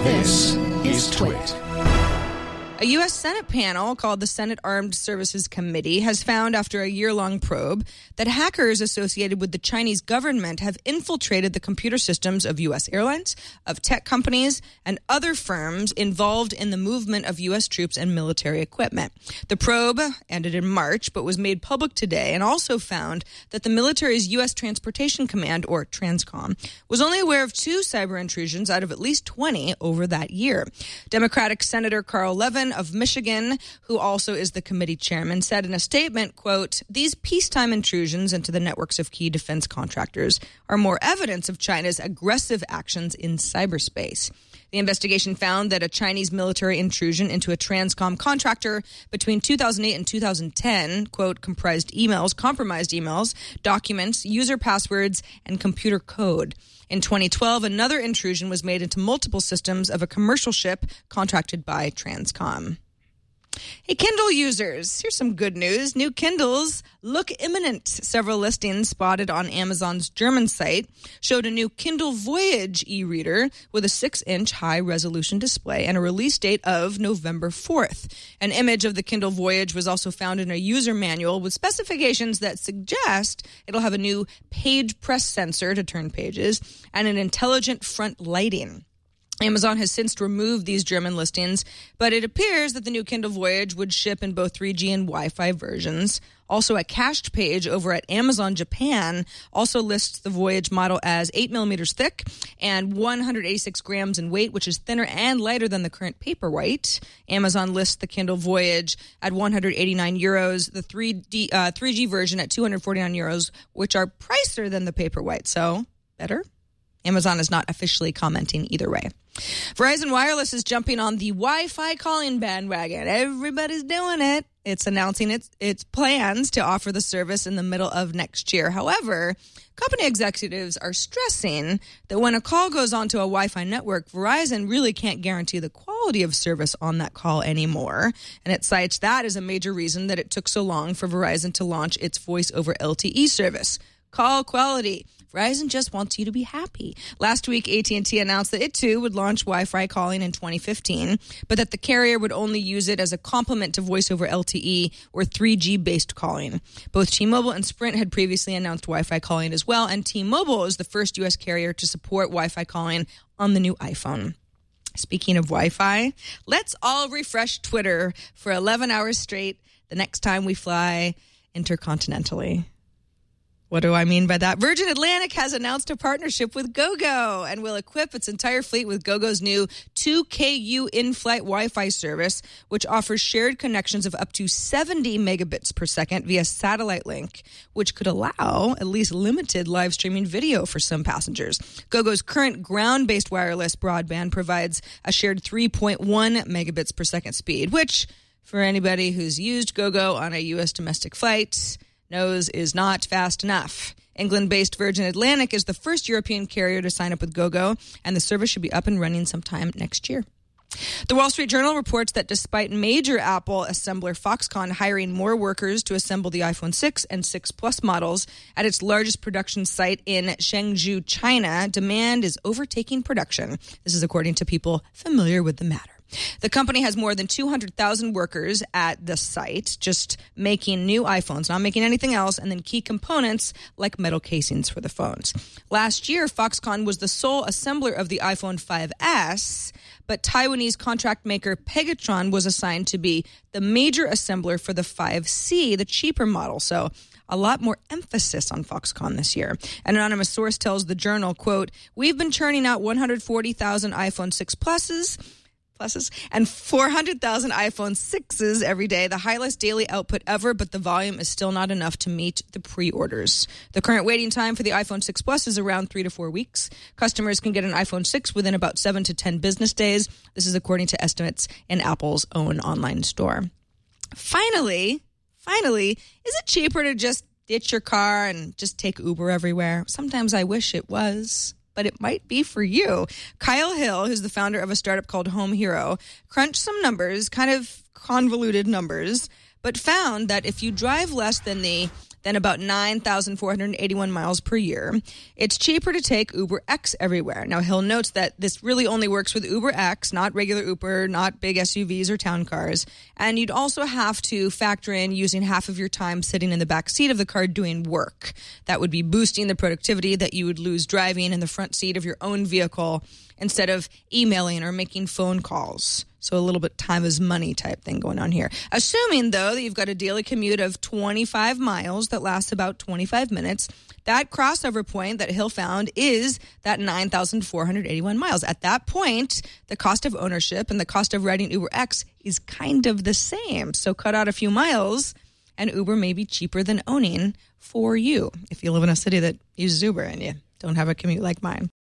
This is Twit. A U.S. Senate panel called the Senate Armed Services Committee has found after a year-long probe that hackers associated with the Chinese government have infiltrated the computer systems of U.S. airlines, of tech companies, and other firms involved in the movement of U.S. troops and military equipment. The probe ended in March, but was made public today and also found that the military's U.S. Transportation Command, or TRANSCOM, was only aware of 2 cyber intrusions out of at least 20 over that year. Democratic Senator Carl Levin of Michigan, who also is the committee chairman, said in a statement, quote, "These peacetime intrusions into the networks of key defense contractors are more evidence of China's aggressive actions in cyberspace." The investigation found that a Chinese military intrusion into a TRANSCOM contractor between 2008 and 2010, quote, compromised emails, documents, user passwords, and computer code. In 2012, another intrusion was made into multiple systems of a commercial ship contracted by TRANSCOM. Hey, Kindle users, here's some good news. New Kindles look imminent. Several listings spotted on Amazon's German site showed a new Kindle Voyage e-reader with a 6-inch high-resolution display and a release date of November 4th. An image of the Kindle Voyage was also found in a user manual with specifications that suggest it'll have a new page press sensor to turn pages and an intelligent front lighting. Amazon has since removed these German listings, but it appears that the new Kindle Voyage would ship in both 3G and Wi-Fi versions. Also, a cached page over at Amazon Japan also lists the Voyage model as 8 millimeters thick and 186 grams in weight, which is thinner and lighter than the current Paperwhite. Amazon lists the Kindle Voyage at 189 euros, the 3G version at 249 euros, which are pricier than the Paperwhite. So, better? Amazon is not officially commenting either way. Verizon Wireless is jumping on the Wi-Fi calling bandwagon. Everybody's doing it. It's announcing its plans to offer the service in the middle of next year. However, company executives are stressing that when a call goes onto a Wi-Fi network, Verizon really can't guarantee the quality of service on that call anymore. And it cites that as a major reason that it took so long for Verizon to launch its voice over LTE service. Call quality. Verizon just wants you to be happy. Last week, AT&T announced that it too would launch Wi-Fi calling in 2015, but that the carrier would only use it as a complement to voice over LTE or 3G-based calling. Both T-Mobile and Sprint had previously announced Wi-Fi calling as well, and T-Mobile is the first U.S. carrier to support Wi-Fi calling on the new iPhone. Speaking of Wi-Fi, let's all refresh Twitter for 11 hours straight the next time we fly intercontinentally. What do I mean by that? Virgin Atlantic has announced a partnership with GoGo and will equip its entire fleet with GoGo's new 2Ku in-flight Wi-Fi service, which offers shared connections of up to 70 megabits per second via satellite link, which could allow at least limited live streaming video for some passengers. GoGo's current ground-based wireless broadband provides a shared 3.1 megabits per second speed, which, for anybody who's used GoGo on a U.S. domestic flight, knows is not fast enough. England-based Virgin Atlantic is the first European carrier to sign up with GoGo, and the service should be up and running sometime next year. The Wall Street Journal reports that despite major Apple assembler Foxconn hiring more workers to assemble the iPhone 6 and 6 Plus models at its largest production site in Chengdu, China, demand is overtaking production. This is according to people familiar with the matter. The company has more than 200,000 workers at the site, just making new iPhones, not making anything else, and then key components like metal casings for the phones. Last year, Foxconn was the sole assembler of the iPhone 5S, but Taiwanese contract maker Pegatron was assigned to be the major assembler for the 5C, the cheaper model. So a lot more emphasis on Foxconn this year. An anonymous source tells the Journal, quote, "We've been churning out 140,000 iPhone 6 Pluses and 400,000 iPhone 6s every day, the highest daily output ever, but the volume is still not enough to meet the pre-orders. The current waiting time for the iPhone 6 Plus is around 3 to 4 weeks. Customers can get an iPhone 6 within about 7 to 10 business days. This is according to estimates in Apple's own online store." Finally, is it cheaper to just ditch your car and just take Uber everywhere? Sometimes I wish it was, but it might be for you. Kyle Hill, who's the founder of a startup called Home Hero, crunched some numbers, kind of convoluted numbers, but found that if you drive less than the then about 9,481 miles per year. It's cheaper to take UberX everywhere. Now, Hill notes that this really only works with UberX, not regular Uber, not big SUVs or town cars. And you'd also have to factor in using half of your time sitting in the back seat of the car doing work. That would be boosting the productivity that you would lose driving in the front seat of your own vehicle instead of emailing or making phone calls. So a little bit time is money type thing going on here. Assuming, though, that you've got a daily commute of 25 miles that lasts about 25 minutes, that crossover point that Hill found is that 9,481 miles. At that point, the cost of ownership and the cost of riding UberX is kind of the same. So cut out a few miles, and Uber may be cheaper than owning for you if you live in a city that uses Uber and you don't have a commute like mine.